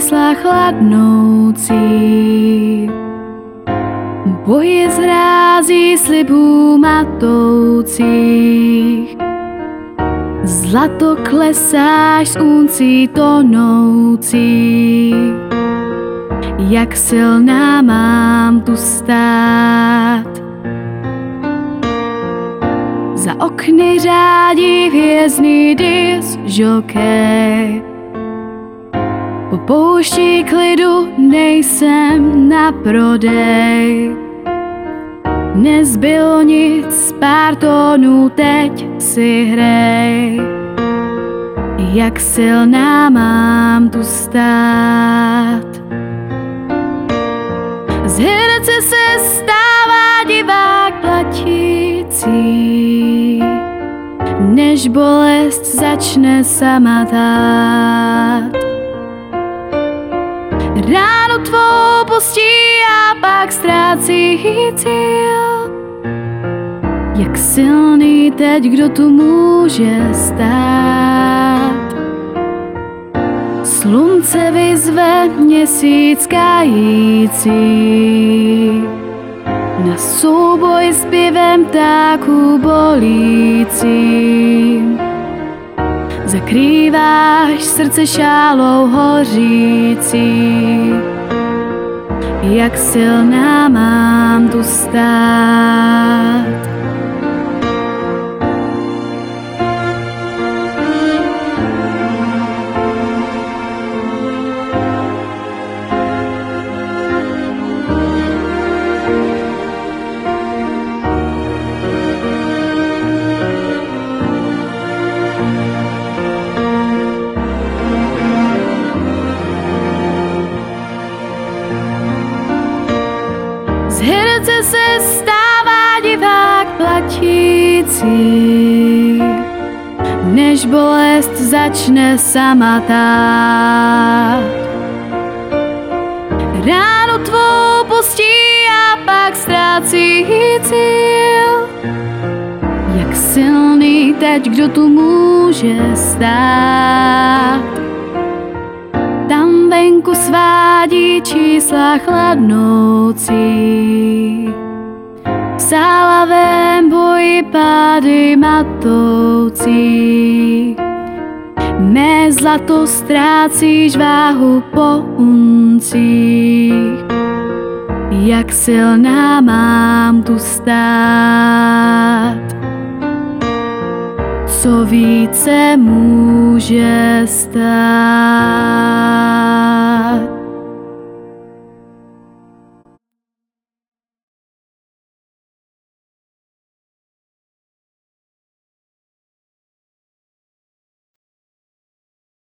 čísla chladnoucí. Boje zrází slibů matoucích. Zlato klesáš z uncí tonoucí. Jak silná mám tu stát. Za okny řádí hvězdný dis žokej. Po poušti klidu nejsem na prodej. Nezbylo nic, pár tónů teď si hrej. Jak silná mám tu stát. Z herce se stává divák platící, než bolest začne sama tát. Ránu tvou pustí a pak ztrácí cíl. Jak silný teď, kdo tu může stát. Slunce vyzve měsíc kající, na souboj s pěvem ptáků bolícím. Zakrýváš srdce šálou hořící. Jak silná mám tu stát. Z herce se stává divák platící, než bolest začne sama tát. Ránu tvou pustí a pak ztrácí cíl. Jak silný teď, kdo tu může stát. Tam venku svádí čísla chladnoucí. V sálavém boji pády matoucí. Mé zlato ztrácíš váhu po uncích. Jak silná mám tu stát. Co více může stát.